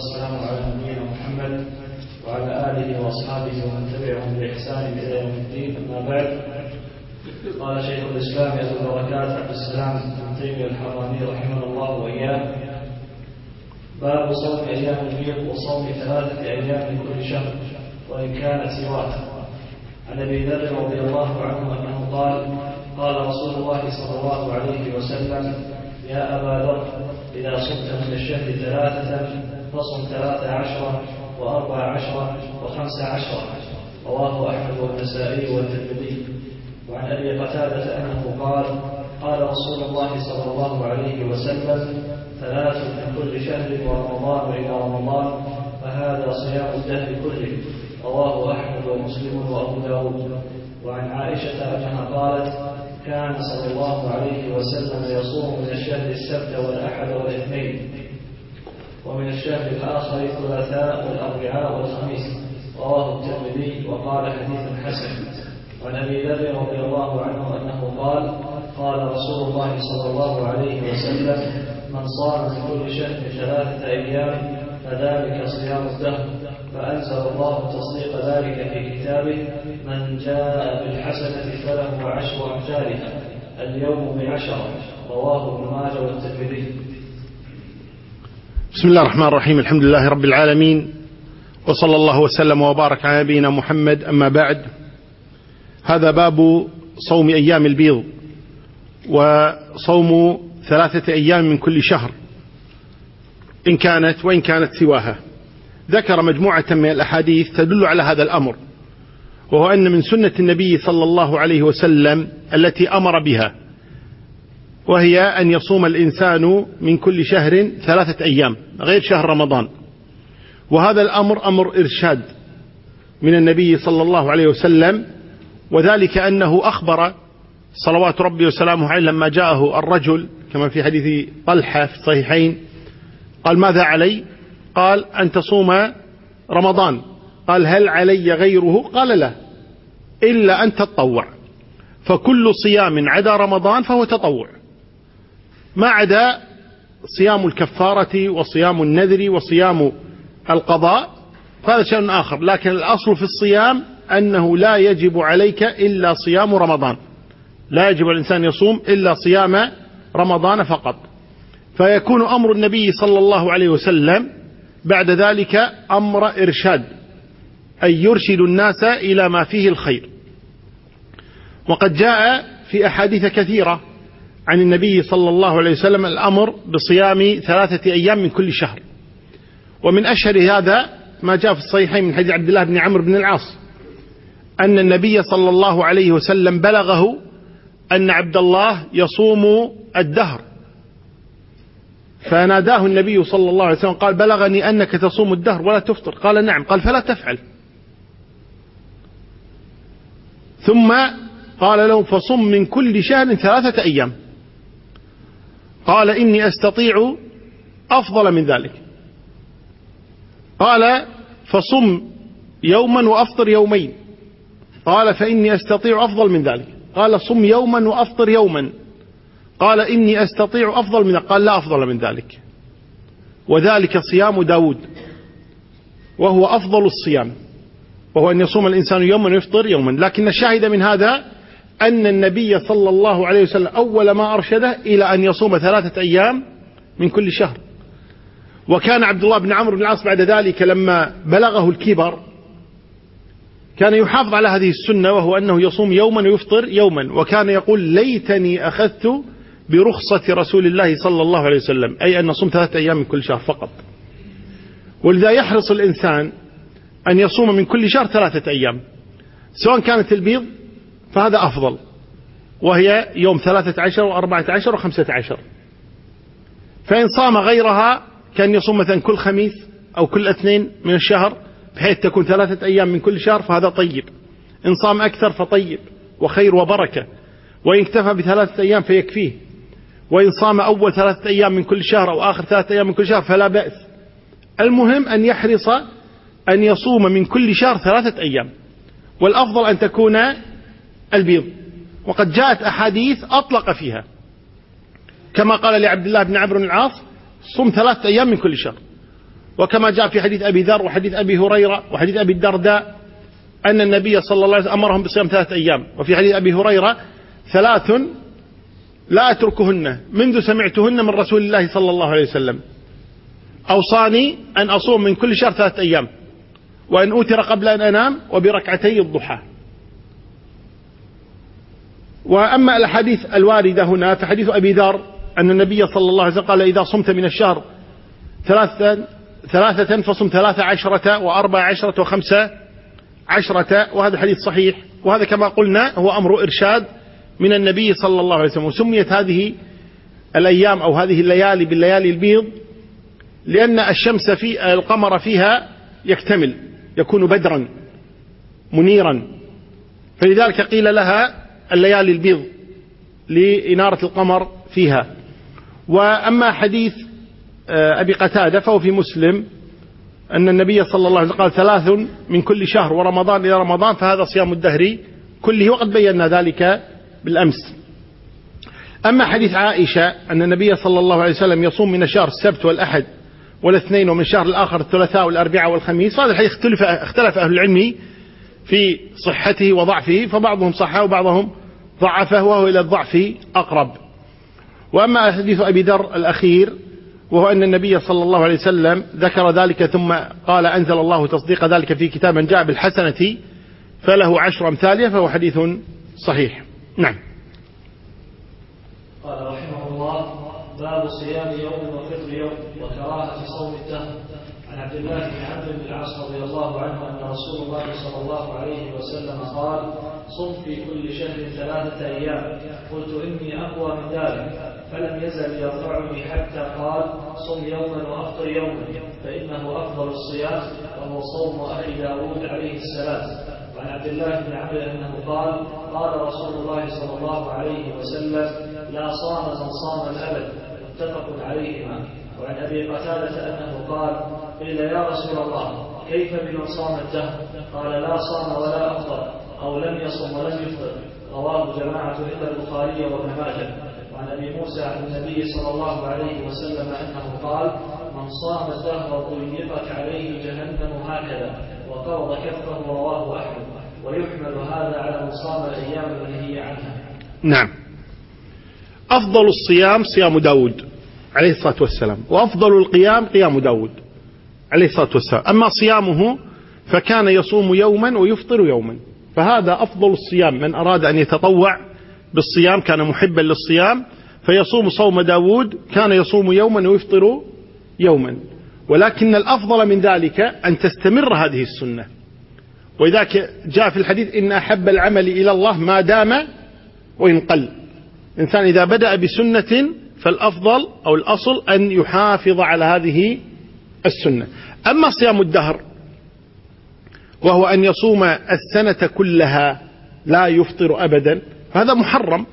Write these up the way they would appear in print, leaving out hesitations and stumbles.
والسلام على نبينا محمد وعلى آله وأصحابه ومن تبعهم بإحسان إلى يوم الدين. أما بعد، قال شيخ الإسلام أبو البركات عبد السلام بن تيمية الحراني رحمه الله وإياه: باب صوم أيام البيض وصوم 3 أيام من كل شهر وإن كانت سواه. عن أبي ذر رضي الله عنه أنه قال رسول الله صلى الله عليه وسلم: يا أبا ذر، إذا صمت من الشهر 3 فصم 13 و14 و15. رواه أحمد والنسائي والترمذي. وعن أبي قتادة أنه قال رسول الله صلى الله عليه وسلم: 3 من كل شهر ورمضان إلى رمضان، فهذا صيام الدهر كله. رواه أحمد ومسلم وأبو داود. وعن عائشة أنها قالت: كان صلى الله عليه وسلم يصوم من الشهر السبت والأحد والاثنين، ومن الشهر الآخر الثلاثاء والأربعاء والخميس. رواه الترمذي وقال: حديث حسن. وعن أبي ذر رضي الله عنه أنه قال رسول الله صلى الله عليه وسلم: من صام من كل شهر 3 أيام فذلك صيام الدهر. فأنزل الله تصديق ذلك في كتابه: من جاء بالحسنة فله 10 أمثالها، اليوم ب10. رواه ابن ماجه والترمذي. بسم الله الرحمن الرحيم. الحمد لله رب العالمين، وصلى الله وسلم وبارك على نبينا محمد. أما بعد، هذا باب صوم أيام البيض وصوم 3 أيام من كل شهر وإن كانت سواها. ذكر مجموعة من الأحاديث تدل على هذا الأمر، وهو أن من سنة النبي صلى الله عليه وسلم التي أمر بها، وهي أن يصوم الإنسان من كل شهر 3 أيام غير شهر رمضان. وهذا الأمر أمر إرشاد من النبي صلى الله عليه وسلم، وذلك أنه أخبر صلوات ربي وسلامه عليه لما جاءه الرجل كما في حديث طلحة في الصحيحين، قال: ماذا علي؟ قال: أن تصوم رمضان. قال: هل علي غيره؟ قال: لا، إلا أن تتطوع. فكل صيام عدا رمضان فهو تطوع، ما عدا صيام الكفارة وصيام النذر وصيام القضاء، فهذا شيء آخر. لكن الأصل في الصيام أنه لا يجب عليك إلا صيام رمضان، لا يجب الإنسان يصوم إلا صيام رمضان فقط. فيكون أمر النبي صلى الله عليه وسلم بعد ذلك أمر إرشاد، أي يرشد الناس إلى ما فيه الخير. وقد جاء في أحاديث كثيرة عن النبي صلى الله عليه وسلم الأمر بصيام 3 أيام من كل شهر. ومن أشهر هذا ما جاء في الصحيحين من حديث عبد الله بن عمرو بن العاص أن النبي صلى الله عليه وسلم بلغه أن عبد الله يصوم الدهر، فناداه النبي صلى الله عليه وسلم قال: بلغني أنك تصوم الدهر ولا تفطر. قال: نعم. قال: فلا تفعل. ثم قال له: فصم من كل شهر 3 أيام. قال: إني أستطيع أفضل من ذلك. قال: فصم يوما وأفطر يومين. قال: فإني أستطيع أفضل من ذلك. قال: صم يوما وأفطر يوما. قال: إني أستطيع أفضل من ذلك. قال: لا أفضل من ذلك. وذلك صيام داود، وهو أفضل الصيام، وهو أن يصوم الإنسان يوما ويفطر يوما. لكن الشاهد من هذا أن النبي صلى الله عليه وسلم أول ما أرشده إلى أن يصوم 3 أيام من كل شهر. وكان عبد الله بن عمرو بن العاص بعد ذلك لما بلغه الكبر كان يحافظ على هذه السنة، وهو أنه يصوم يوما ويفطر يوما. وكان يقول: ليتني أخذت برخصة رسول الله صلى الله عليه وسلم، أي أن نصوم 3 أيام من كل شهر فقط. ولذا يحرص الإنسان أن يصوم من كل شهر 3 أيام، سواء كانت البيض فهذا أفضل، وهي يوم 13 و14 و15. فإن صام غيرها كان يصوم مثلا كل خميس أو كل اثنين من الشهر، بحيث تكون 3 أيام من كل شهر، فهذا طيب. إن صام أكثر فطيب وخير وبركة. وإن اكتفى ب3 أيام فيكفيه. وإن صام أول 3 أيام من كل شهر أو آخر 3 أيام من كل شهر فلا بأس. المهم أن يحرص أن يصوم من كل شهر 3 أيام، والأفضل أن تكون البيض. وقد جاءت أحاديث أطلق فيها، كما قال لعبد الله بن عمرو بن العاص: صم 3 أيام من كل شهر. وكما جاء في حديث أبي ذر وحديث أبي هريرة وحديث أبي الدرداء أن النبي صلى الله عليه وسلم أمرهم بصيام 3 أيام. وفي حديث أبي هريرة 3 لا أتركهن منذ سمعتهن من رسول الله صلى الله عليه وسلم، أوصاني أن أصوم من كل شهر 3 أيام، وأن أوتر قبل أن أنام، وبركعتي الضحى. وأما الأحاديث الواردة هنا فحديث أبي ذر أن النبي صلى الله عليه وسلم قال: إذا صمت من الشهر 3 فصم 13 و14 و15، وهذا حديث صحيح. وهذا كما قلنا هو أمر إرشاد من النبي صلى الله عليه وسلم. وسميت هذه الأيام أو هذه الليالي بالليالي البيض لأن الشمس في القمر فيها يكتمل، يكون بدرا منيرا، فلذلك قيل لها الليالي البيض لإنارة القمر فيها. وأما حديث أبي قتادة فهو في مسلم أن النبي صلى الله عليه وسلم قال: 3 من كل شهر ورمضان إلى رمضان، فهذا صيام الدهر كله، وقد بينا ذلك بالأمس. أما حديث عائشة أن النبي صلى الله عليه وسلم يصوم من الشهر السبت والأحد والاثنين، ومن الشهر الآخر الثلاثاء والأربعاء والخميس، فهذا الحديث اختلف أهل العلم في صحته وضعفه، فبعضهم صحه وبعضهم ضعفه، وهو إلى الضعف أقرب. وأما حديث أبي ذر الأخير وهو أن النبي صلى الله عليه وسلم ذكر ذلك ثم قال: أنزل الله تصديق ذلك في كتاب من جاء بالحسنة فله 10 أمثالها، فهو حديث صحيح. نعم. قال رحمه الله: باب صيام يوم وفطر يوم وكراهة صوم الدهر. عن عبد الله بن عمرو بن العاص رضي الله عنه أن رسول الله صلى الله عليه وسلم قال: صم في كل شهر 3 أيام. قلت: إني أقوى من ذلك. فلم يزل يرفعني حتى قال: صم يوما وأفطر يوما، فإنه أفضل الصيام، وهو صوم أخي داود عليه السلام. وعن عبد الله بن عمرو أنه قال: قال رسول الله صلى الله عليه وسلم: لا صام من صام الأبد. متفق عليهما. وعن أبي قتادة أنه قال: قيل: يا رسول الله، كيف بمن صام الدهر؟ قال: لا صام ولا أفطر، أو لم يصم ولم يفطر. رواه جماعة إلا البخاري وابن ماجه. وعن أبي موسى عن النبي صلى الله عليه وسلم أنه قال: من صام الدهر ضيقت عليه جهنم هكذا، وقبض كفه. رواه أحمد. ويحمل هذا على من صام الأيام المنهي عنها. نعم. أفضل الصيام صيام داود عليه الصلاة والسلام، وأفضل القيام قيام داود عليه الصلاة والسلام. أما صيامه فكان يصوم يوما ويفطر يوما، فهذا أفضل الصيام. من أراد أن يتطوع بالصيام كان محبا للصيام فيصوم صوم داود، كان يصوم يوما ويفطر يوما. ولكن الأفضل من ذلك أن تستمر هذه السنة، وإذا جاء في الحديث: إن أحب العمل إلى الله ما دام وإن قل. إنسان إذا بدأ بسنة فالأفضل أو الأصل أن يحافظ على هذه السنة. أما صيام الدهر وهو أن يصوم السنة كلها لا يفطر أبدا، هذا محرم،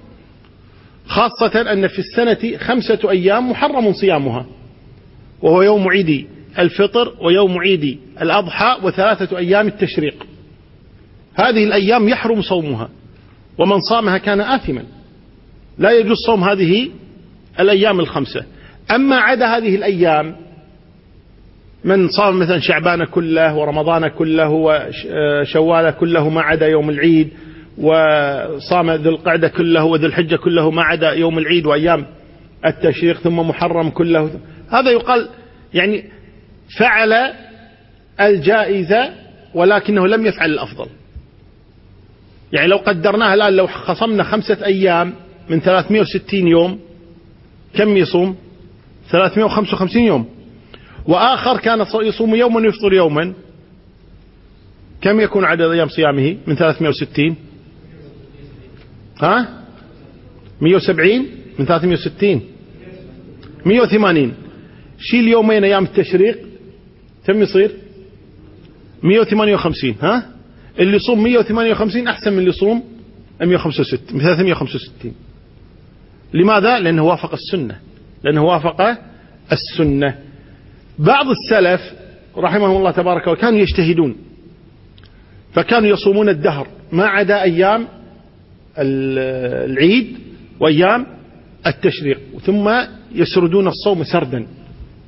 خاصة أن في السنة 5 أيام محرم صيامها، وهو يوم عيد الفطر ويوم عيد الأضحى و3 أيام التشريق. هذه الأيام يحرم صومها، ومن صامها كان آثما، لا يجوز صوم هذه الأيام 5. أما عدا هذه الأيام من صام مثلا شعبان كله ورمضان كله وشوال كله ما عدا يوم العيد، وصام ذو القعدة كله وذو الحجة كله ما عدا يوم العيد وأيام التشريق، ثم محرم كله، هذا يقال يعني فعل الجائزة ولكنه لم يفعل الأفضل. يعني لو قدرناها الآن، لو خصمنا 5 أيام من 360 يوم كم يصوم؟ 355 يوم. وآخر كان يصوم يوما ويفطر يوما، كم يكون عدد أيام صيامه من 360؟ 170 من 360 180. شيل يومين أيام التشريق كم يصير؟ 158. اللي يصوم 158 أحسن من اللي يصوم 365. لماذا؟ لأنه وافق السنة. بعض السلف رحمهم الله تبارك وتعالى كانوا يجتهدون، فكانوا يصومون الدهر ما عدا أيام العيد وأيام التشريق، ثم يسردون الصوم سردا.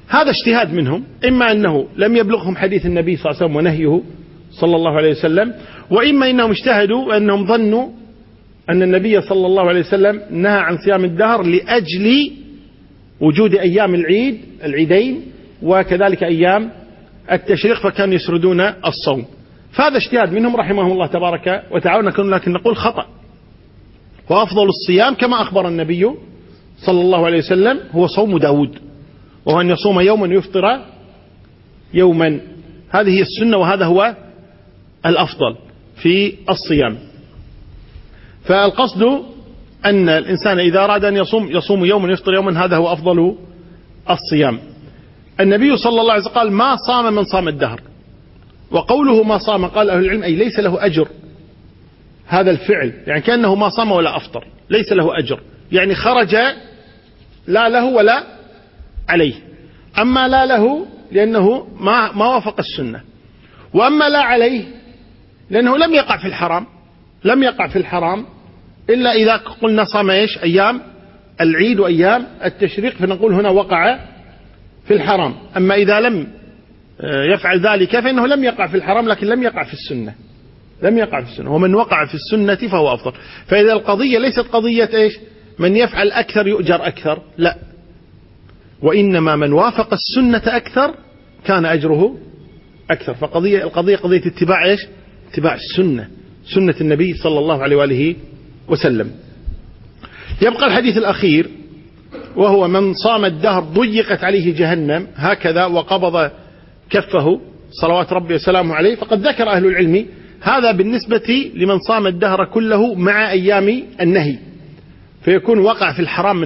هذا اجتهاد منهم، إما أنه لم يبلغهم حديث النبي صلى الله عليه وسلم ونهيه صلى الله عليه وسلم، وإما أنهم اجتهدوا وأنهم ظنوا أن النبي صلى الله عليه وسلم نهى عن صيام الدهر لأجل وجود أيام العيدين وكذلك أيام التشريق، فكانوا يسردون الصوم. فهذا اجتهاد منهم رحمهم الله تبارك وتعالى، لكن نقول خطأ. وأفضل الصيام كما أخبر النبي صلى الله عليه وسلم هو صوم داود، وهو أن يصوم يوما ويفطر يوما. هذه هي السنة، وهذا هو الأفضل في الصيام. فالقصد أن الإنسان إذا أراد أن يصوم يوما ويفطر يوما، هذا هو أفضل الصيام. النبي صلى الله عليه وسلم قال: ما صام من صام الدهر. وقوله ما صام، قال أهل العلم، أي ليس له أجر هذا الفعل، يعني كأنه ما صام ولا أفطر، ليس له أجر، يعني خرج لا له ولا عليه. أما لا له لأنه ما وافق السنة، وأما لا عليه لأنه لم يقع في الحرام إلا إذا قلنا صام أيام العيد وأيام التشريق، فنقول هنا وقع في الحرام. أما إذا لم يفعل ذلك فإنه لم يقع في الحرام، لكن لم يقع في السنة، ومن وقع في السنة فهو أفضل. فإذا القضية ليست قضية من يفعل أكثر يؤجر أكثر، لا، وإنما من وافق السنة أكثر كان أجره أكثر. فالقضية قضية اتباع السنة، سنة النبي صلى الله عليه وآله وسلم. يبقى الحديث الأخير، وهو: من صام الدهر ضيقت عليه جهنم هكذا وقبض كفه صلوات ربي وسلامه عليه. فقد ذكر أهل العلم هذا بالنسبة لمن صام الدهر كله مع أيام النهي، فيكون وقع في الحرام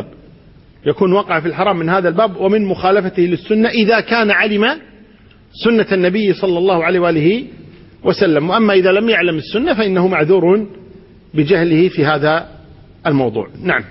من هذا الباب، ومن مخالفته للسنة إذا كان علم سنة النبي صلى الله عليه وآله وسلم. وأما إذا لم يعلم السنة فإنه معذور بجهله في هذا الموضوع. نعم.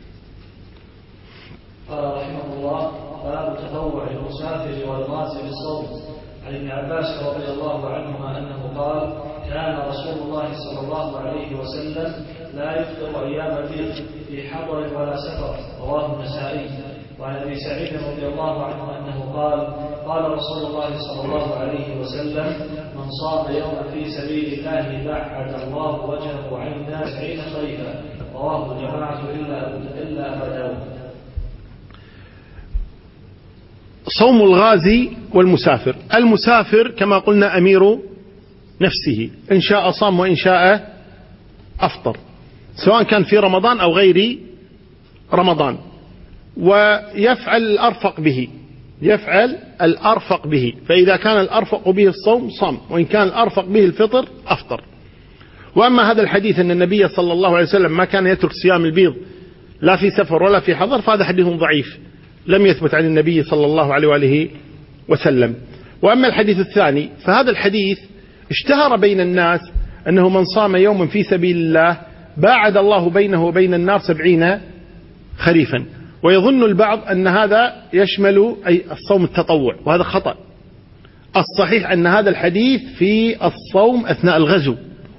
قال رحمه الله: باب تطوع المسافر والغازي بالصوم. عن ابن عباس رضي الله عنهما أنه قال: كان رسول الله صلى الله عليه وسلم لا يفطر أيام البيض في حضر ولا سفر. رواه النسائي. وعن أبي سعيد رضي الله عنه أنه قال: قال رسول الله صلى الله عليه وسلم: من صام يوما في سبيل الله بعد الله وجهه عن الناس 90 خريفا. رواه الجماعة إلا أبا داود. صوم الغازي والمسافر. المسافر كما قلنا أمير نفسه، إن شاء صام وإن شاء أفطر، سواء كان في رمضان أو غير رمضان، ويفعل الأرفق به. فإذا كان الأرفق به الصوم صام، وإن كان الأرفق به الفطر أفطر. وأما هذا الحديث أن النبي صلى الله عليه وسلم ما كان يترك صيام البيض لا في سفر ولا في حضر، فهذا حديث ضعيف لم يثبت عن النبي صلى الله عليه وآله وسلم. وأما الحديث الثاني فهذا الحديث اشتهر بين الناس أنه من صام يوما في سبيل الله باعد الله بينه وبين النار 70 خريفا. ويظن البعض أن هذا يشمل أي الصوم التطوع، وهذا خطأ. الصحيح أن هذا الحديث في الصوم أثناء الغزو،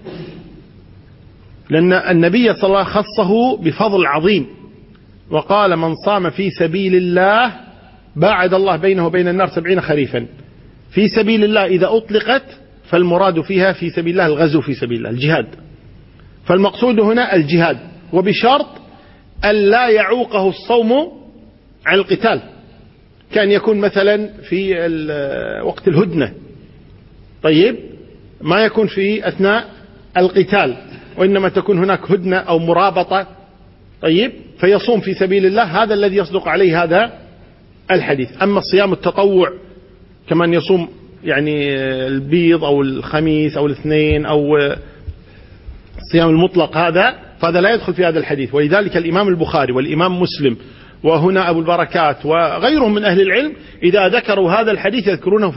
لأن النبي صلى الله عليه وسلم خصه بفضل عظيم، وقال: من صام في سبيل الله باعد الله بينه وبين النار 70 خريفا. في سبيل الله إذا أطلقت فالمراد فيها في سبيل الله الغزو في سبيل الله، الجهاد. فالمقصود هنا الجهاد، وبشرط أن لا يعوقه الصوم عن القتال. كان يكون مثلا في وقت الهدنة، طيب، ما يكون في أثناء القتال، وإنما تكون هناك هدنة أو مرابطة، طيب، فيصوم في سبيل الله. هذا الذي يصدق عليه هذا الحديث. أما الصيام التطوع كمن يصوم يعني البيض أو الخميس أو الاثنين أو الصيام المطلق، فهذا لا يدخل في هذا الحديث. ولذلك الإمام البخاري والإمام مسلم وهنا أبو البركات وغيرهم من أهل العلم إذا ذكروا هذا الحديث يذكرونه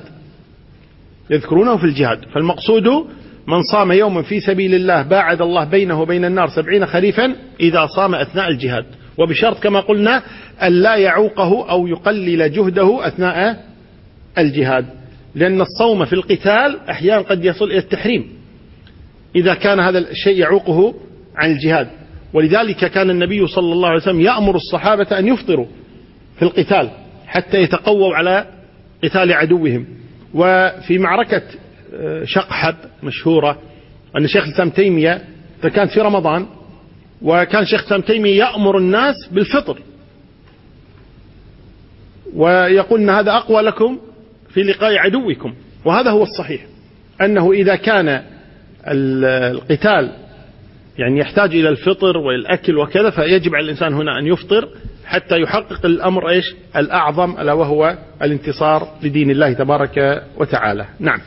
في الجهاد. فالمقصود من صام يوما في سبيل الله باعد الله بينه وبين النار 70 خريفا إذا صام أثناء الجهاد، وبشرط كما قلنا أن لا يعوقه أو يقلل جهده أثناء الجهاد، لأن الصوم في القتال أحيانا قد يصل إلى التحريم إذا كان هذا الشيء يعوقه عن الجهاد. ولذلك كان النبي صلى الله عليه وسلم يأمر الصحابة أن يفطروا في القتال، حتى يتقووا على قتال عدوهم. وفي معركة شقحب مشهورة أن شيخ الإسلام تيمية كانت في رمضان، وكان شيخ الإسلام تيمية يأمر الناس بالفطر ويقول أن هذا أقوى لكم في لقاء عدوكم. وهذا هو الصحيح، أنه إذا كان القتال يعني يحتاج إلى الفطر والأكل وكذا، فيجب على الإنسان هنا أن يفطر حتى يحقق الأمر إيش الأعظم، ألا وهو الانتصار لدين الله تبارك وتعالى. نعم،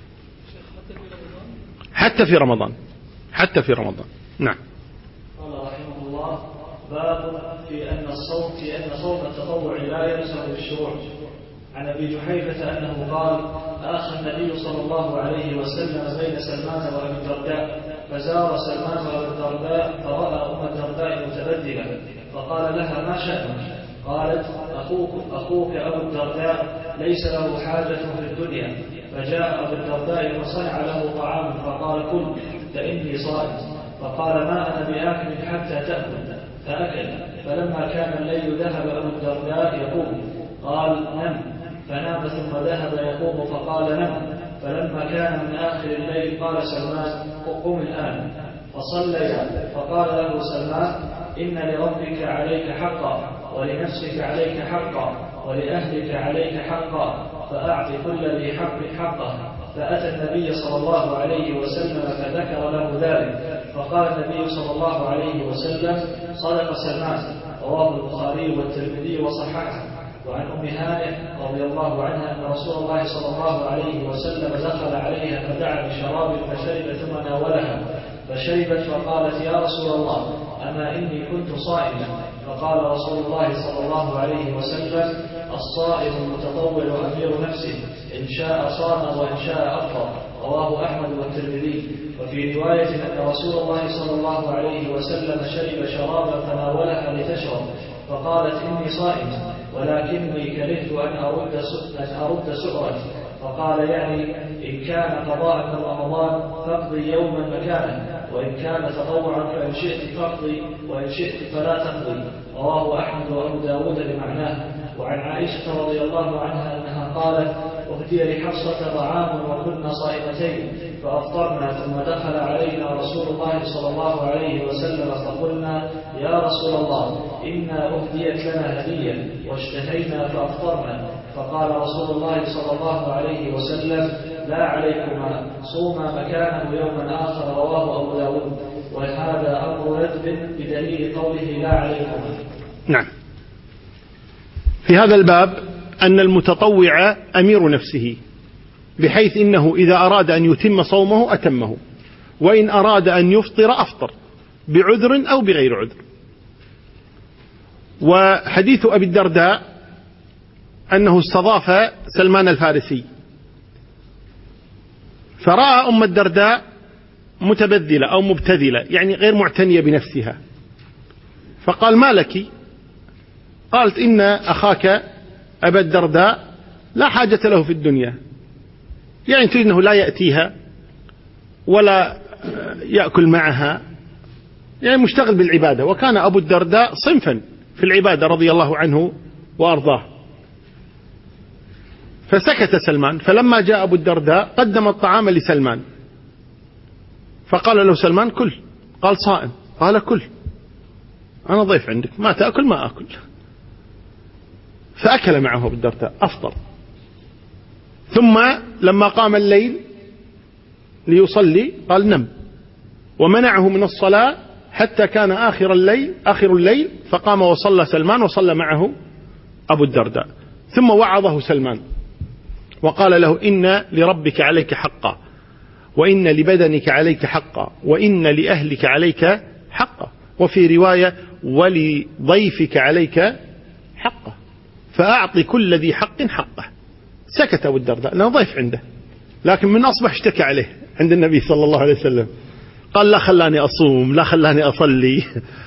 حتى في رمضان، حتى في رمضان. نعم. قال رحمه الله: باب في أن صوم التطوع لا يلزم بالشروع. عن أبي جحيفة أنه قال: آخى النبي صلى الله عليه وسلم بين سلمان وأبي الدرداء، فزار سلمان وأبي الدرداء فرأى أم الدرداء متبدلة، فقال لها: ما شأنك؟ قالت: أخوك أبو الدرداء ليس له حاجة في الدنيا. فجاء أبو الدرداء فصنع له طعاما فقال: كل فإني صائم. فقال: ما أنا بآكل حتى تأكل. فأكل. فلما كان الليل ذهب أبو الدرداء يقوم، قال: نم. فنام ثم ذهب يقوم فقال: نم. فلما كان من آخر الليل قال سلمان: قم الآن. فصليا. فقال له سلمان: إن لربك عليك حقا، ولنفسك عليك حقا، ولأهلك عليك حقا، فأعط كل ذي حق حقه. فأتى النبي صلى الله عليه وسلم فذكر له ذلك، فقال النبي صلى الله عليه وسلم: صدق سلمان. رواه البخاري والترمذي وصححه. وعن أم هانئ رضي الله عنها أن رسول الله صلى الله عليه وسلم دخل عليها فدعا بشراب فشربت ثم ناولها فشربت، فقالت: يا رسول الله، أما إني كنت صائما. فقال رسول الله صلى الله عليه وسلم: الصائم المتطوع أمير نفسه، إن شاء صام وإن شاء أفطر. رواه أحمد والترمذي. وفي رواية أن رسول الله صلى الله عليه وسلم شرب شرابا فناولها لتشرب، فقالت: إني صائم، ولكني كرهت أن أرد سؤرتي. فقال: يعني إن كان قضاء من رمضان فاقضي يوما مكانه، وإن كان تطوعا فإن شئت فاقضي، وإن شئت فلا تقضي. رواه أحمد وأبو داود بمعناه. وعن عائشة رضي الله عنها أنها قالت: أهدي لحفصة طعام وكنا صائمتين فأفطرنا، ثم دخل علينا رسول الله صلى الله عليه وسلم فقلنا: يا رسول الله، إنا أهديت لنا هدية واشتهينا فأفطرنا. فقال رسول الله صلى الله عليه وسلم: لا عليكما، صوما مكانه يوما آخر. رواه أبو داود. وهذا أمر ندب بدليل قوله: لا عليكما. نعم. في هذا الباب أن المتطوع أمير نفسه، بحيث إنه إذا أراد أن يتم صومه أتمه، وإن أراد أن يفطر أفطر بعذر أو بغير عذر. وحديث أبي الدرداء أنه استضاف سلمان الفارسي، فرأى أم الدرداء متبذلة أو مبتذلة، يعني غير معتنية بنفسها، فقال: ما لك؟ قالت: إن أخاك أبا الدرداء لا حاجة له في الدنيا، يعني تريد أنه لا يأتيها ولا يأكل معها، يعني مشتغل بالعبادة. وكان أبو الدرداء صنفا في العبادة رضي الله عنه وأرضاه. فسكت سلمان. فلما جاء أبو الدرداء قدم الطعام لسلمان، فقال له سلمان: كل. قال: صائم. قال: كل، أنا ضيف عندك، ما تأكل ما أكل. فأكل معه أبو الدرداء، أفطر. ثم لما قام الليل ليصلي قال: نم. ومنعه من الصلاة حتى كان آخر الليل، فقام وصلى سلمان، وصلى معه أبو الدرداء. ثم وعظه سلمان وقال له: إن لربك عليك حقا، وإن لبدنك عليك حقا، وإن لأهلك عليك حقا، وفي رواية: ولضيفك عليك حقا، فأعطي كل ذي حق حقه. سكت أبو الدرداء لأنه ضيف عنده، لكن من أصبح اشتكى عليه عند النبي صلى الله عليه وسلم، قال: لا خلاني أصوم، لا خلاني أصلي.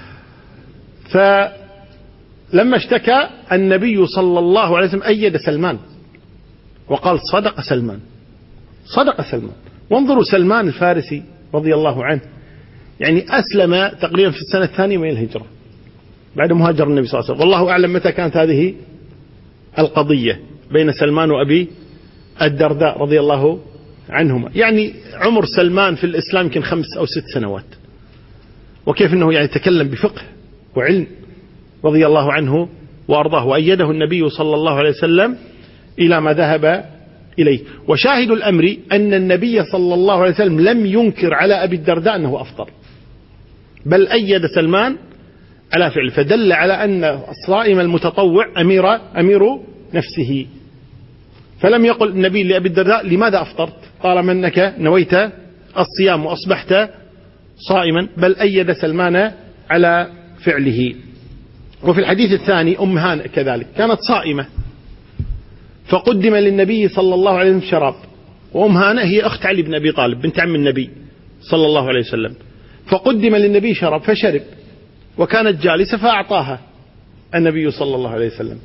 فلما اشتكى النبي صلى الله عليه وسلم أيد سلمان وقال: صدق سلمان، صدق سلمان. وانظروا سلمان الفارسي رضي الله عنه، يعني أسلم تقريبا في السنة الثانية من الهجرة بعد مهاجر النبي صلى الله عليه وسلم، والله أعلم متى كانت هذه القضية بين سلمان وأبي الدرداء رضي الله عنهما. يعني عمر سلمان في الإسلام يمكن 5 أو 6 سنوات، وكيف أنه يعني يتكلم بفقه وعلم رضي الله عنه وأرضاه، وأيده النبي صلى الله عليه وسلم إلى ما ذهب إليه. وشاهد الأمر أن النبي صلى الله عليه وسلم لم ينكر على أبي الدرداء أنه أفطر، بل أيد سلمان على فعله، فدل على أن الصائم المتطوع أمير نفسه. فلم يقل النبي لأبي الدرداء لماذا أفطرت طالما أنك نويت الصيام وأصبحت صائما، بل أيد سلمان على فعله. وفي الحديث الثاني أم هانئ كذلك كانت صائمة، فقدم للنبي صلى الله عليه وسلم شراب، وأم هانئ هي أخت علي بن أبي طالب بنت عم النبي صلى الله عليه وسلم، فقدم للنبي شراب فشرب، وكانت جالسة فأعطاها النبي صلى الله عليه وسلم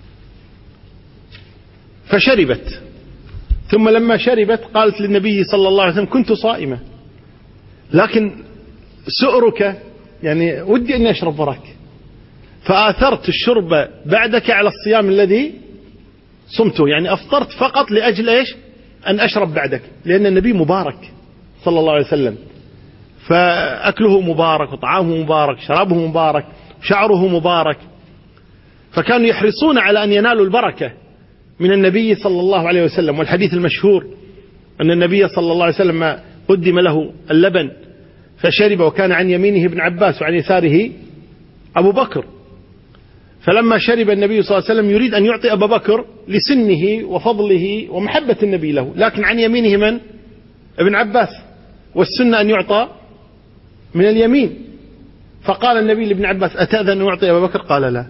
فشربت، ثم لما شربت قالت للنبي صلى الله عليه وسلم كنت صائمة لكن سؤرك يعني ودي أن أشرب وراك، فآثرت الشرب بعدك على الصيام الذي صمته، يعني أفطرت فقط لأجل إيش؟ أن أشرب بعدك، لأن النبي مبارك صلى الله عليه وسلم، فأكله مبارك وطعامه مبارك شرابه مبارك شعره مبارك، فكانوا يحرصون على أن ينالوا البركة من النبي صلى الله عليه وسلم. والحديث المشهور أن النبي صلى الله عليه وسلم ما قدم له اللبن فشرب، وكان عن يمينه ابن عباس وعن يساره أبو بكر، فلما شرب النبي صلى الله عليه وسلم يريد أن يعطي أبا بكر لسنه وفضله ومحبة النبي له، لكن عن يمينه من؟ ابن عباس، والسنة أن يعطى من اليمين، فقال النبي لابن عباس أتأذن أن يعطي أبا بكر؟ قال لا.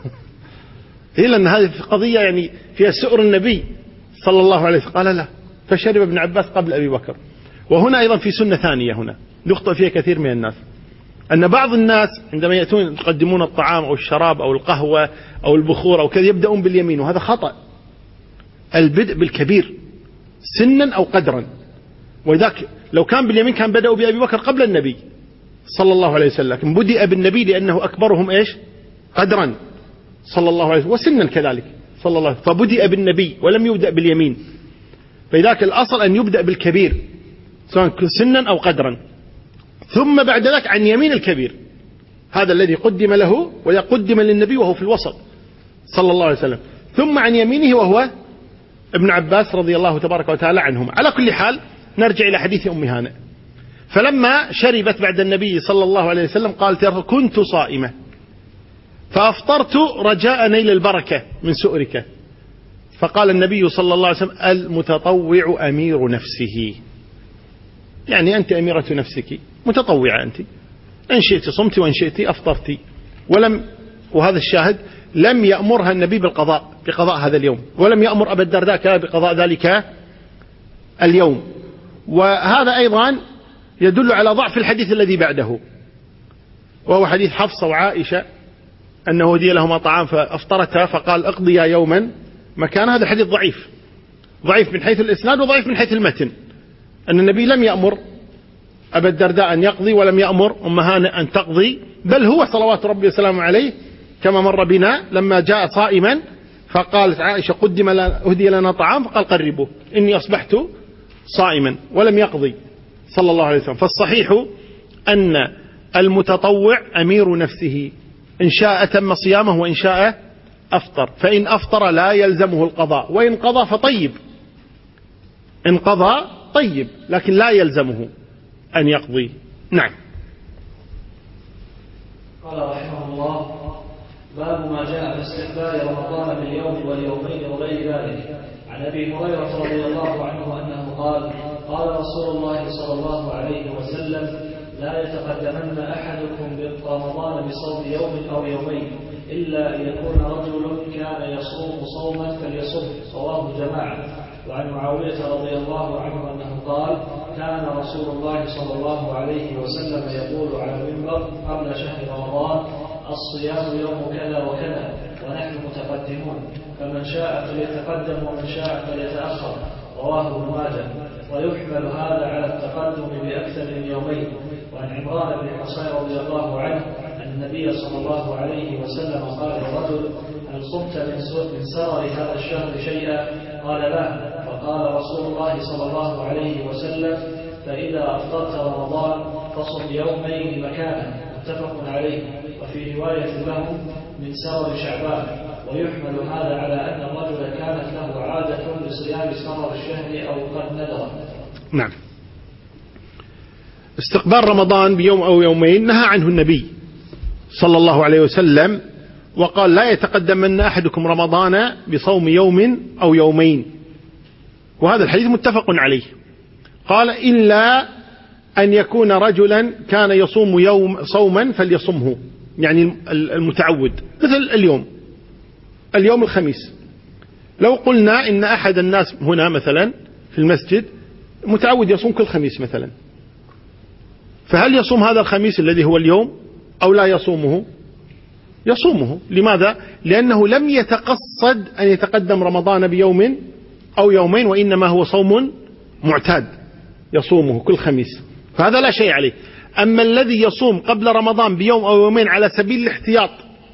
إلا أن هذه قضية يعني فيها سؤر النبي صلى الله عليه وسلم، قال لا، فشرب ابن عباس قبل أبي بكر. وهنا أيضا في سنة ثانية هنا يخطئ فيها كثير من الناس، أن بعض الناس عندما يأتون يقدمون الطعام أو الشراب أو القهوة أو البخور أو كذا يبدأون باليمين، وهذا خطأ. البدء بالكبير سنا أو قدرا، وذاك لو كان باليمين كان بدأوا بأبي بكر قبل النبي صلى الله عليه وسلم، لكن بدأ بالنبي لأنه أكبرهم إيش؟ قدرا صلى الله عليه وسلم، وسنا كذلك صلى الله عليه وسلم، فبدأ بالنبي ولم يبدأ باليمين، فذاك الأصل أن يبدأ بالكبير سواء سنا أو قدرا، ثم بعد ذلك عن يمين الكبير، هذا الذي قدم له ويقدم للنبي وهو في الوسط صلى الله عليه وسلم، ثم عن يمينه وهو ابن عباس رضي الله تبارك وتعالى عنهما. على كل حال نرجع إلى حديث أم هانئ، فلما شربت بعد النبي صلى الله عليه وسلم قالت يا رسول كنت صائمة فأفطرت رجاء نيل البركة من سؤرك، فقال النبي صلى الله عليه وسلم المتطوع أمير نفسه، يعني أنت أميرة نفسك متطوعة أنت، إن شئت صمت وإن شئت أفطرت. وهذا الشاهد لم يأمرها النبي بقضاء هذا اليوم، ولم يأمر أبا الدرداء بقضاء ذلك اليوم. وهذا أيضا يدل على ضعف الحديث الذي بعده، وهو حديث حفصة وعائشة أنه هدي لهما طعام فأفطرتها فقال اقضيا يوما مكان. هذا الحديث ضعيف من حيث الإسناد وضعيف من حيث المتن، أن النبي لم يأمر أبا الدرداء أن يقضي ولم يأمر أم هانئ أن تقضي، بل هو صلوات ربي وسلامه عليه كما مر بنا لما جاء صائما فقالت عائشة هدي لنا طعام فقال قربوه إني أصبحت صائما، ولم يقضي صلى الله عليه وسلم. فالصحيح أن المتطوع أمير نفسه، إن شاء تم صيامه وإن شاء أفطر، فإن أفطر لا يلزمه القضاء، وإن قضى فطيب، إن قضى طيب لكن لا يلزمه أن يقضي. نعم. قال رحمه الله باب ما جاء في استحباب رمضان باليوم واليومين وغير ذلك. عن أبي هريرة رضي الله عنه أنه قال قال رسول الله صلى الله عليه وسلم لا يتقدمن أحدكم برمضان بصوم يوم أو يومين إلا أن يكون رجل كان يصوم صوما فليصم، رواه جماعة. وعن معاوية رضي الله عنه أنه قال كان رسول الله صلى الله عليه وسلم يقول على المنبر قبل شهر رمضان الصيام يوم كذا وكذا ونحن متقدمون، فمن شاء فليتقدم ومن شاء فليتأخر، رواه ابن ماجه. ويحمل هذا على التقدم بأكثر من يومين. وعن عمران بن حصين رضي الله عنه أن النبي صلى الله عليه وسلم قال لرجل هل صمت من سرر هذا الشهر شيئا؟ قال لا. فقال رسول الله صلى الله عليه وسلم فإذا أفطرت رمضان فصم يومين مكانه، متفق عليه. وفي رواية لهم من سرر شعبان. ويحمل هذا على أن الرجل كانت له عادة بصيام سرر الشهر أو قد نذر. نعم. استقبال رمضان بيوم أو يومين نهى عنه النبي صلى الله عليه وسلم، وقال لا يتقدمن أحدكم رمضان بصوم يوم أو يومين، وهذا الحديث متفق عليه. قال إلا أن يكون رجلا كان يصوم صوما فليصمه، يعني المتعود، مثل اليوم الخميس. لو قلنا إن أحد الناس هنا مثلا في المسجد متعود يصوم كل خميس مثلا، فهل يصوم هذا الخميس الذي هو اليوم أو لا يصومه؟ يصومه. لماذا؟ لأنه لم يتقصد أن يتقدم رمضان بيوم أو يومين، وإنما هو صوم معتاد يصومه كل خميس، فهذا لا شيء عليه. أما الذي يصوم قبل رمضان بيوم أو يومين على سبيل الاحتياط،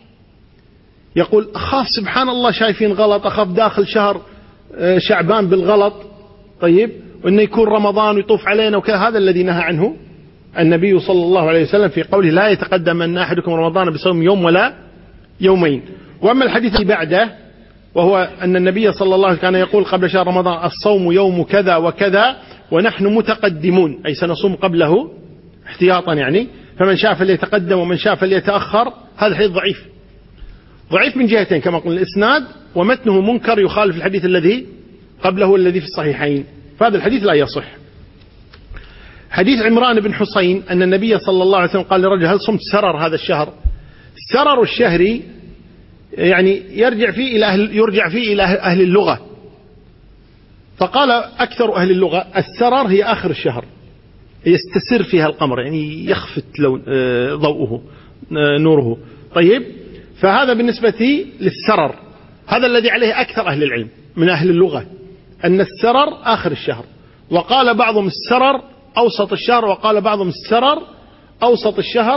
يقول أخاف سبحان الله شايفين غلط، أخاف داخل شهر شعبان بالغلط، طيب، وإنه يكون رمضان ويطوف علينا وكذا، هذا الذي نهى عنه النبي صلى الله عليه وسلم في قوله لا يتقدم أن أحدكم رمضان بصوم يوم ولا يومين. وأما الحديث اللي بعده، وهو أن النبي صلى الله عليه وسلم كان يقول قبل شهر رمضان الصوم يوم كذا وكذا ونحن متقدمون، أي سنصوم قبله احتياطا يعني، فمن شاء فليتقدم ومن شاء فليتأخر. هذا الحديث ضعيف من جهتين كما قلنا، الإسناد ومتنه منكر يخالف الحديث الذي قبله الذي في الصحيحين، فهذا الحديث لا يصح. حديث عمران بن حسين أن النبي صلى الله عليه وسلم قال لرجل هل صمت سرر هذا الشهر؟ سرر الشهر يعني يرجع فيه إلى أهل اللغة، فقال أكثر أهل اللغة السرر هي آخر الشهر، يستسر فيها القمر، يعني يخفت ضوءه نوره، طيب، فهذا بالنسبة للسرر، هذا الذي عليه أكثر أهل العلم من أهل اللغة، أن السرر آخر الشهر. وقال بعضهم السرر أوسط الشهر، وقال بعضهم السرر أوسط الشهر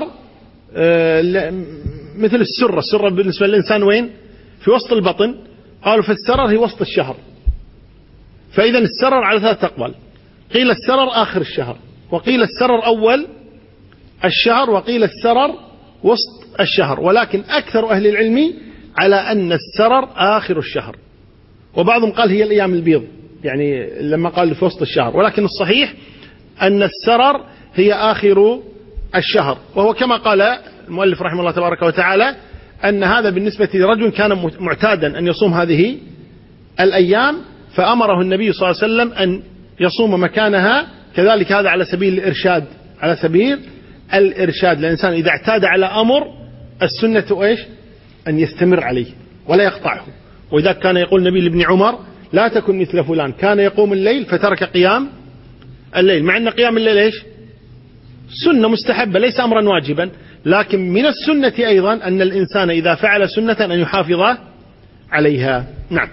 مثل السرة بالنسبة للإنسان وين؟ في وسط البطن، قالوا فالسرر هي وسط الشهر. فإذا السرر على ثلاثة أقوال، قيل السرر آخر الشهر، وقيل السرر أول الشهر، وقيل السرر وسط الشهر، ولكن أكثر أهل العلم على أن السرر آخر الشهر، وبعضهم قال هي الأيام البيض، يعني لما قال في وسط الشهر، ولكن الصحيح أن السرر هي آخر الشهر. وهو كما قال المؤلف رحمه الله تبارك وتعالى أن هذا بالنسبة لرجل كان معتادا أن يصوم هذه الأيام، فأمره النبي صلى الله عليه وسلم أن يصوم مكانها، كذلك هذا على سبيل الإرشاد، الإنسان إذا اعتاد على أمر السنة إيش؟ أن يستمر عليه ولا يقطعه. وإذا كان يقول النبي لابن عمر لا تكن مثل فلان كان يقوم الليل فترك قيام الليل، مع أن قيام الليل إيش؟ سنة مستحبة ليس أمرا واجبا، لكن من السنة أيضا أن الإنسان إذا فعل سنة أن يحافظ عليها. نعم.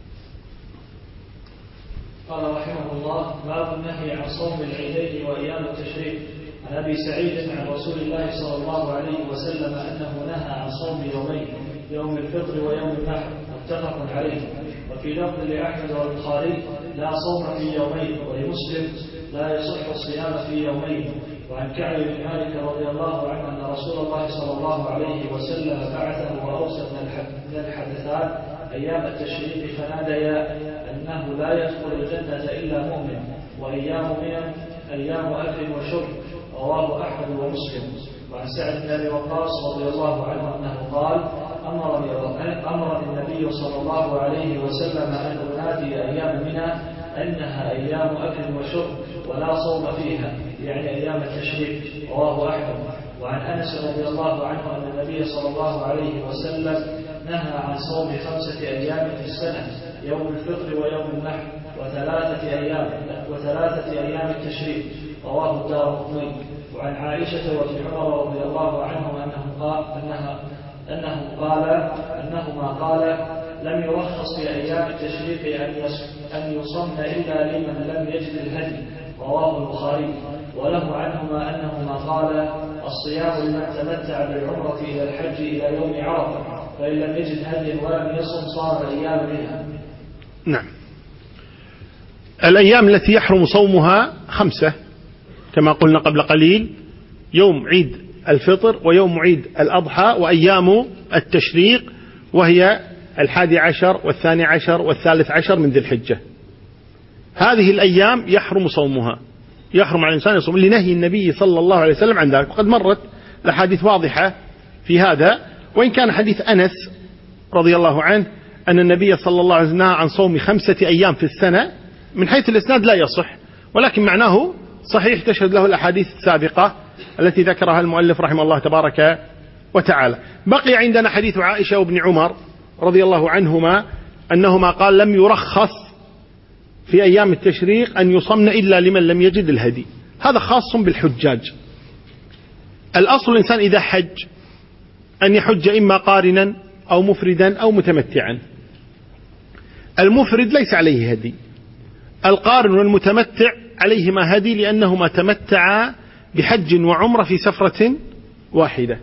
قال رحمه الله باب النهي عن صوم العيدين وأيام التشريق. عن أبي سعيد عن رسول الله صلى الله عليه وسلم أنه نهى عن صوم يومين، يوم الفطر ويوم النحر، متفق عليه. وفي لفظ لأحمد والبخاري لا صوم في يومين، ولمسلم لا يصح الصيام في يومين. وعن كعب بن مالك رضي الله عنه أن رسول الله صلى الله عليه وسلم بعثه وأوصى من الحدثان أيام التشريق فناديا أنه لا يدخل الجنة إلا مؤمن، وأيام منى أيام أكل وشرب، رواه أحمد ومسلم. وعن سعد بن أبي وقاص رضي الله عنه أنه قال أمر النبي صلى الله عليه وسلم أن أنادي أيام منى أنها أيام أكل وشرب ولا صوم فيها، يعني أيام التشريق، رواه أحمد. وعن أنس رضي الله عنه أن النبي صلى الله عليه وسلم نهى عن صوم 5 أيام في السنة، يوم الفطر ويوم النحر وثلاثة أيام التشريق، رواه الدارقطني. وعن عائشة وابن عمر رضي الله عنهما أنهما قال لم يرخص في أيام التشريق أن يصم إلا لمن لم يجد الهدي، رواه البخاري. وله عنهما أنهما قال الصيام لمن تمتع بالعمرة إلى الحج إلى يوم عرفة، فإن لم يجد هدي ولم يصم صام الأيام منها. نعم. الأيام التي يحرم صومها 5 كما قلنا قبل قليل: يوم عيد الفطر، ويوم عيد الأضحى، وأيام التشريق، وهي 11 و12 و13 من ذي الحجة. هذه الأيام يحرم صومها، يحرم على الإنسان يصوم لنهي النبي صلى الله عليه وسلم عن ذلك. وقد مرت الأحاديث واضحة في هذا، وإن كان حديث أنس رضي الله عنه أن النبي صلى الله عليه وسلم نهى عن صوم 5 أيام في السنة، من حيث الإسناد لا يصح، ولكن معناه صحيح، تشهد له الأحاديث السابقة التي ذكرها المؤلف رحمه الله تبارك وتعالى. بقي عندنا حديث عائشة وابن عمر رضي الله عنهما أنهما قال: لم يرخص في أيام التشريق أن يصمن إلا لمن لم يجد الهدي. هذا خاص بالحجاج. الأصل الإنسان إذا حج أن يحج إما قارنا أو مفردا أو متمتعا. المفرد ليس عليه هدي، القارن والمتمتع عليهما هدي لأنهما تمتعا بحج وعمرة في سفرة واحدة،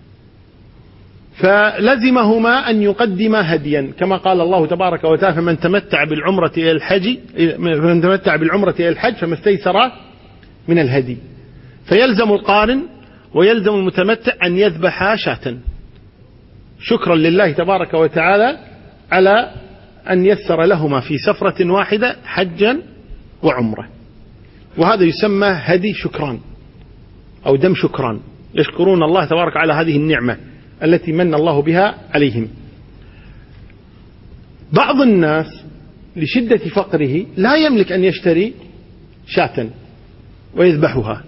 فلزمهما أن يقدما هديا، كما قال الله تبارك وتعالى: فمن تمتع بالعمرة إلى الحج فما استيسر من الهدي. فيلزم القارن ويلزم المتمتع أن يذبح شاة شكرا لله تبارك وتعالى على أن يسر لهما في سفرة واحدة حجا وعمرة. وهذا يسمى هدي شكران أو دم شكران، يشكرون الله تبارك على هذه النعمة التي من الله بها عليهم. بعض الناس لشدة فقره لا يملك أن يشتري شاة ويذبحها،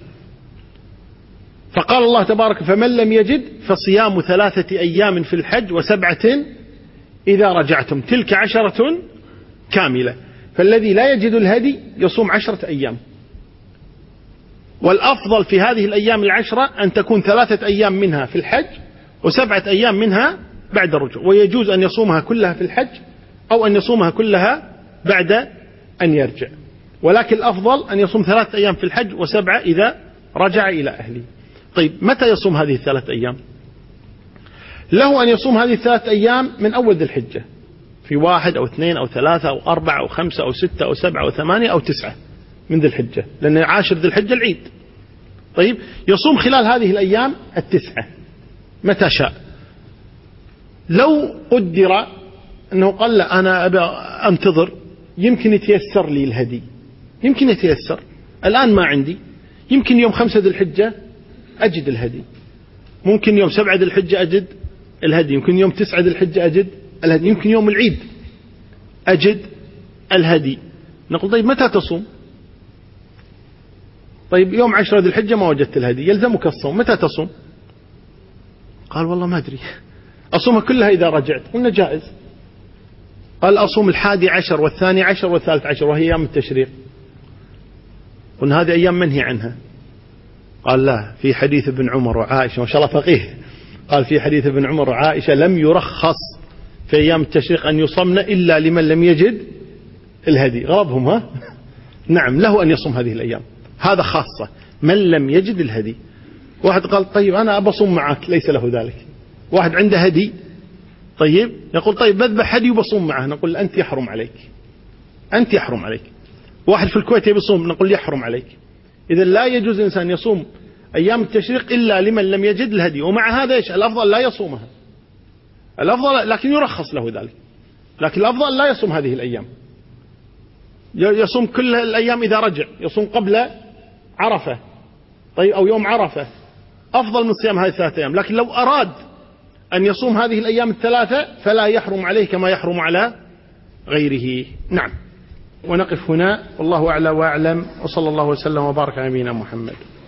فقال الله تبارك: فمن لم يجد فصيام 3 أيام في الحج و7 إذا رجعتم، تلك 10 كاملة. فالذي لا يجد الهدي يصوم 10 أيام، والأفضل في هذه الأيام 10 أن تكون 3 أيام منها في الحج و7 أيام منها بعد الرجوع، ويجوز أن يصومها كلها في الحج أو أن يصومها كلها بعد أن يرجع، ولكن الأفضل أن يصوم 3 أيام في الحج و7 إذا رجع إلى أهله. طيب متى يصوم هذه 3 أيام؟ له أن يصوم هذه 3 أيام من أول ذي الحجة، في 1 أو 2 أو 3 أو 4 أو 5 أو 6 أو 7 أو 8 أو 9 من ذي الحجة، لأن 10 ذي الحجة العيد. طيب يصوم خلال هذه الأيام 9 متى شاء. لو قدر أنه قال: لا أنا أبي أنتظر، يمكن يتيسر لي الهدي، يمكن يتيسر الآن ما عندي، يمكن يوم 5 ذي الحجة أجد الهدي، ممكن يوم 7 ذي الحجة أجد الهدي، يمكن يوم 9 ذي الحجة أجد الهدي، يمكن يوم العيد أجد الهدي. نقول: طيب متى تصوم؟ طيب يوم 10 ذي الحجة ما وجدت الهدي، يلزمك الصوم، متى تصوم؟ قال: والله ما أدري، أصومها كلها إذا رجعت. قلنا: جائز. قال: أصوم 11 و12 و13 وهي أيام التشريق. قلنا: هذه أيام منهي عنها. قال: لا، في حديث ابن عمر وعائشة، ما شاء الله فقيه، قال: في حديث ابن عمر وعائشة لم يرخص في أيام التشريق أن يصمن إلا لمن لم يجد الهدي. غرضهم ها؟ نعم، له أن يصوم هذه الأيام، هذا خاصة من لم يجد الهدي. واحد قال: طيب أنا أبصوم معك، ليس له ذلك. واحد عنده هدي، طيب يقول: طيب بذبح هدي وبصوم معه، نقول: أنت يحرم عليك، أنت يحرم عليك. واحد في الكويت يصوم، نقول: يحرم عليك. إذا لا يجوز الإنسان يصوم أيام التشريق إلا لمن لم يجد الهدي. ومع هذا إيش الأفضل؟ لا يصومها، الأفضل، لكن يرخص له ذلك، لكن الأفضل لا يصوم هذه الأيام، يصوم كل الأيام إذا رجع، يصوم قبل عرفة، طيب، أو يوم عرفة، أفضل من صيام هذه 3 أيام. لكن لو أراد أن يصوم هذه الأيام 3 فلا يحرم عليه كما يحرم على غيره. نعم. ونقف هنا، والله أعلى وأعلم، وصلى الله وسلم وبارك على نبينا محمد.